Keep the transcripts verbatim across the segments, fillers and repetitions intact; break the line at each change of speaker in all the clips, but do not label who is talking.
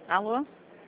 Alô?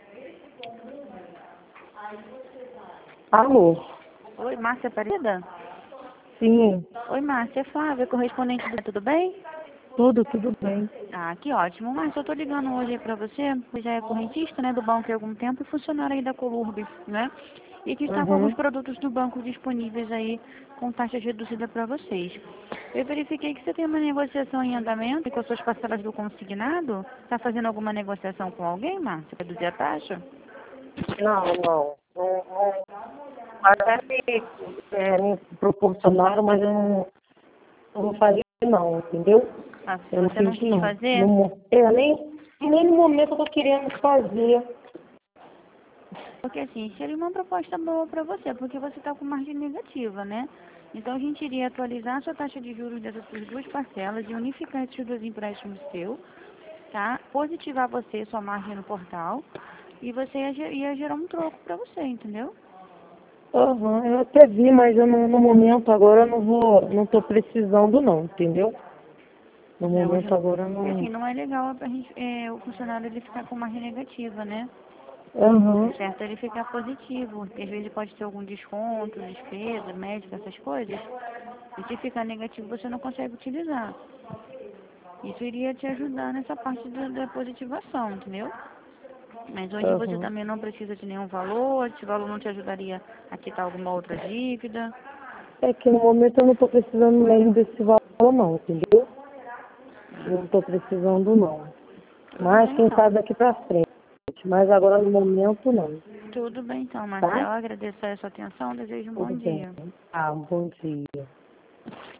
Alô?
Oi, Márcia Aparecida?
Sim,
Oi, Márcia, é Flávia, correspondente do... Tudo bem?
tudo, tudo bem.
Ah, que ótimo. Márcia, eu tô ligando hoje aí pra você, você já é correntista, né, do banco há algum tempo e funcionário aí da Colurb, né? E que está com alguns
Uhum.
produtos do banco disponíveis aí com taxas reduzidas para vocês. Eu verifiquei que você tem uma negociação em andamento com as suas parcelas do consignado. Está fazendo alguma negociação com alguém, Márcia, para reduzir a taxa?
Não, não. não, não. Até me, é, me proporcionaram, mas eu não, eu não fazia não, entendeu?
Ah, se
Eu não
você não
fiz
quis
não. No,
fazer,
mo- eu nem, nem no momento eu tô querendo fazer.
porque assim, seria uma proposta boa para você, porque você está com margem negativa, né? Então a gente iria atualizar a sua taxa de juros dessas suas duas parcelas e unificar esses dois empréstimos seus, tá? Positivar você, sua margem no portal, e você ia, ge- ia gerar um troco para você, entendeu?
Aham, eu até vi, mas eu não, no momento agora eu não vou, não tô precisando não, entendeu? No
É, hoje,
momento agora eu
porque assim,
não.
não é legal a gente, é, o funcionário ele ficar com margem negativa, né?
Aham,
Certo, ele ficar positivo, porque às vezes pode ter algum desconto, despesa, médica, essas coisas. E se ficar negativo, você não consegue utilizar. Isso iria te ajudar nessa parte da, da positivação, entendeu? Mas hoje você
aham.
também não precisa de nenhum valor, esse valor não te ajudaria a quitar alguma outra dívida.
É que no momento eu não tô precisando mesmo desse valor não, entendeu? Não estou precisando, não.
Tudo
Mas
bem
quem
então.
sabe daqui para frente. Mas agora no momento, não.
Tudo bem então,
Tá?
Marcelo. Agradeço a sua atenção, desejo um bom
Tudo bem.
dia.
Ah, um bom dia.